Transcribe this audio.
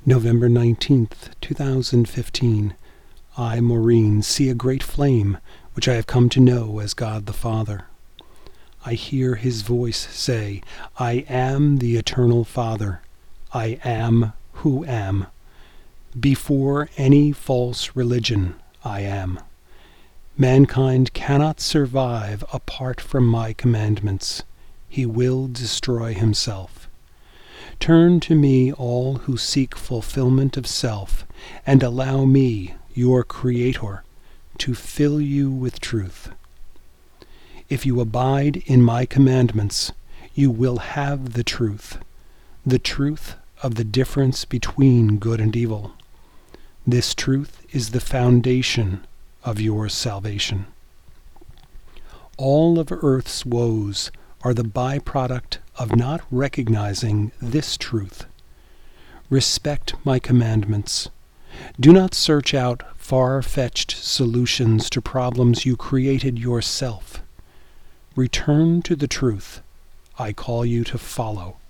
November 19th, 2015. I, Maureen, see a great flame, which I have come to know as God the Father. I hear his voice say, I am the Eternal Father. I am who am. Before any false religion, I am. Mankind cannot survive apart from my commandments. He will destroy himself. Turn to me all who seek fulfillment of self, and allow me, your Creator, to fill you with truth. If you abide in my commandments, you will have the truth of the difference between good and evil. This truth is the foundation of your salvation. All of earth's woes are the byproduct of not recognizing this truth. Respect my commandments. Do not search out far-fetched solutions to problems you created yourself. Return to the truth I call you to follow.